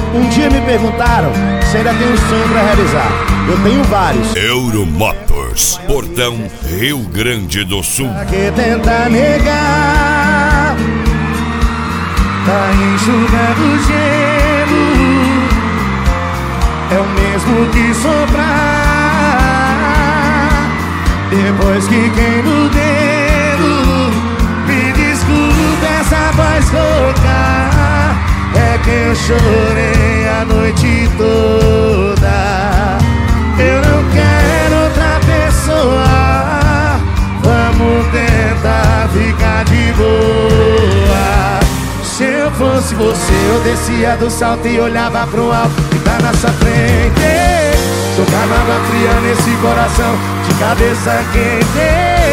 Um dia me perguntaram se ainda tenho um sonho pra realizar. Eu tenho vários. Euromotors, Portão, Rio Grande do Sul. Pra que tentar negar? Tá enxugando gelo. É o mesmo que soprar depois que queima o dedo. Me desculpe essa voz rouca, é que eu chorei a noite toda. Eu não quero outra pessoa, vamos tentar ficar de boa. Se eu fosse você, eu descia do salto e olhava pro alto que tá na sua frente. Jogava água fria nesse coração, de cabeça quente.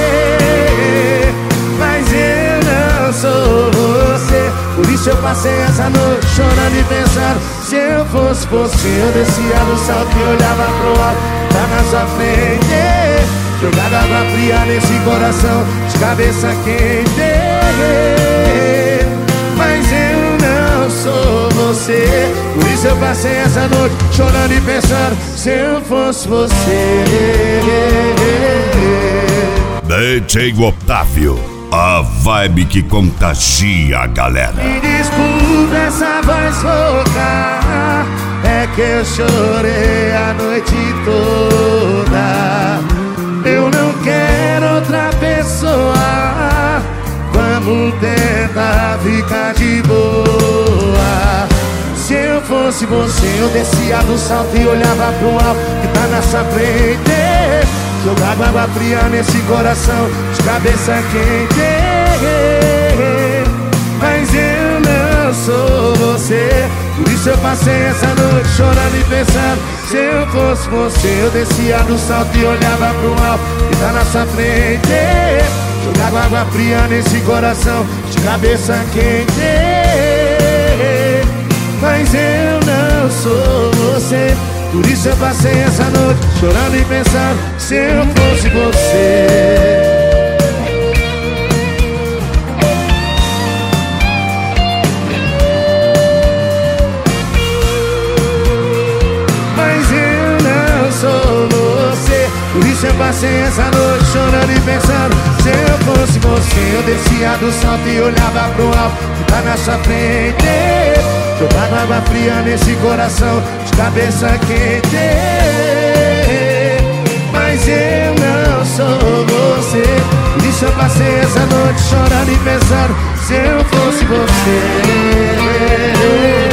Mas eu não sou você, por isso eu passei essa noite chorando e pensando. Se eu fosse você, eu descia do salto e olhava pro alto, tá na sua frente. Jogava água fria nesse coração, de cabeça quente. Mas eu não sou você, por isso eu passei essa noite chorando e pensando. Se eu fosse você. DJ Otávio, a vibe que contagia a galera. Me desculpe essa voz rouca, é que eu chorei a noite toda. Eu não quero outra pessoa, vamos tentar ficar de boa. Se eu fosse você, eu descia do salto e olhava pro alto que tá na sua frente. Jogava água fria nesse coração, de cabeça quente. Mas eu não sou você, por isso eu passei essa noite chorando e pensando. Se eu fosse você, eu descia do salto e olhava pro alto que tá na sua frente. Jogava água fria nesse coração, de cabeça quente. Mas eu não sou você, por isso eu passei essa noite chorando e pensando. Se eu fosse você. Mas eu não sou você, por isso eu passei essa noite chorando e pensando. Se eu fosse você, eu descia do salto e olhava pro alto que tá na sua frente. Jogava água fria nesse coração, de cabeça quente. Mas eu não sou você, por isso eu passei essa noite chorando e pensando. Se eu fosse você.